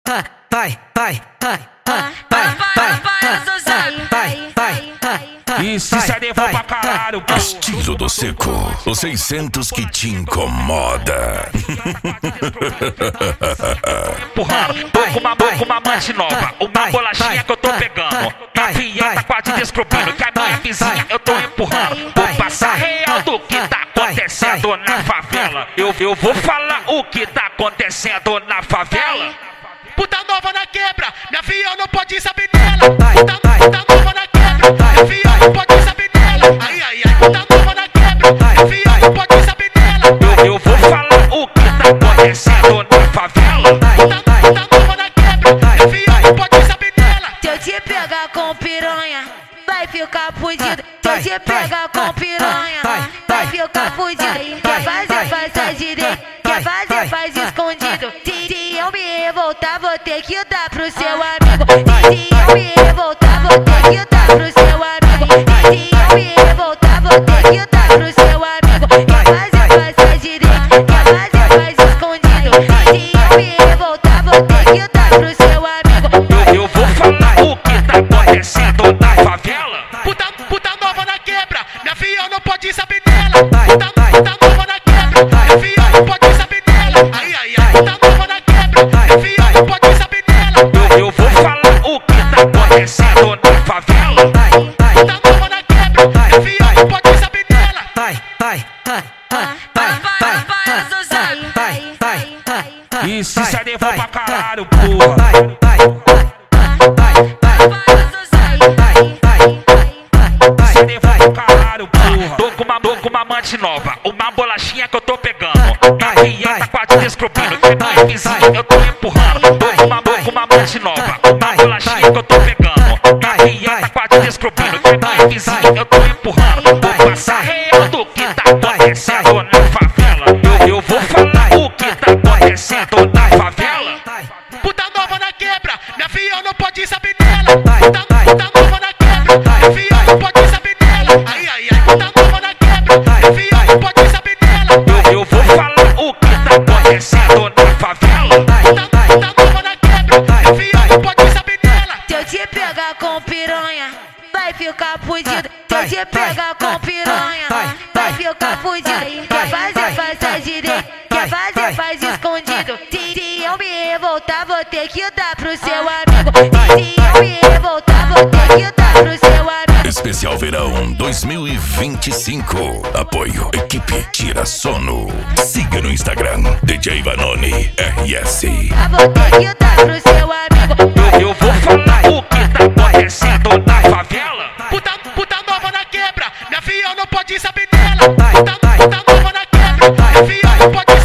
E se CD for pra caralho, Estilo do Seco, os 600 que te incomoda. empurrando, tô com uma amante nova, uma bolachinha que eu tô pegando. Minha filha tá quase descobrindo que a minha vizinha eu tô empurrando. Vou passar real do que tá acontecendo na favela. Eu vou falar o que tá acontecendo na favela. Puta nova na quebra, minha filha não pode saber dela. Puta nova na quebra, minha filha não pode saber dela. Ai, puta nova na quebra, minha filha não pode saber dela. Eu vou falar o que tá acontecendo na favela. Puta nova na quebra, minha filha não pode saber dela. Se eu te pegar com piranha, vai ficar fudido. Se eu te pegar com piranha, vai ficar fudido. Quer fazer, faz direito. Quer fazer, faz escondido. Se eu me revoltar, vou ter que dar pro seu amigo. Se eu me revoltar, vou ter que dar pro seu amigo. Se eu me revoltar, vou ter que dar pro seu amigo. Quer fazer, faz direito. Quer fazer, faz escondido. Se eu me revoltar, vou ter que dar pro seu amigo. Eu vou falar o que tá acontecendo na favela. Puta nova na quebra, minha filha não pode saber dela. Puta nova na quebra, minha filha não pode saber dela. Ai, puta nova na quebra, minha filha não pode saber dela. Eu vou falar o que tá acontecendo na favela. Puta nova na quebra, minha filha não pode saber dela. E se CD for pra caralho, porra. CD for pra caralho, porra. Tô com uma amante nova, uma bolachinha que eu tô pegando. Minha filha tá quase descobrindo que minha vizinha eu tô empurrando. Tô com uma amante nova, uma bolachinha que eu tô pegando. Minha filha tá quase descobrindo que minha vizinha eu tô empurrando. Vou passar real do que tá acontecendo na favela. Eu vou falar o que tá acontecendo na favela. Puta nova na quebra, minha filha não pode saber dela. Puta nova na quebra, minha filha não pode saber dela. Ai, puta nova na quebra, minha filha não pode saber dela. Eu vou falar o que tá acontecendo na favela. Puta nova na quebra, minha filha não pode saber dela. Se eu te pegar com piranha, vai ficar fudido. Se eu te pegar com piranha, vai ficar fudido. Quer fazer, faz direito. Quer fazer, faz escondido. Se eu me revoltar, vou ter que dar pro seu amigo. Se eu me revoltar, vou ter que dar pro seu amigo. Especial Verão 2025. Apoio Equipe Tira Sono. Siga no Instagram DJ Vanoni RS. Vou ter que dar pro seu amigo. Eu vou falar o que tá acontecendo na favela. Puta nova na quebra, minha filha não pode saber dela. Puta nova na quebra, minha filha não pode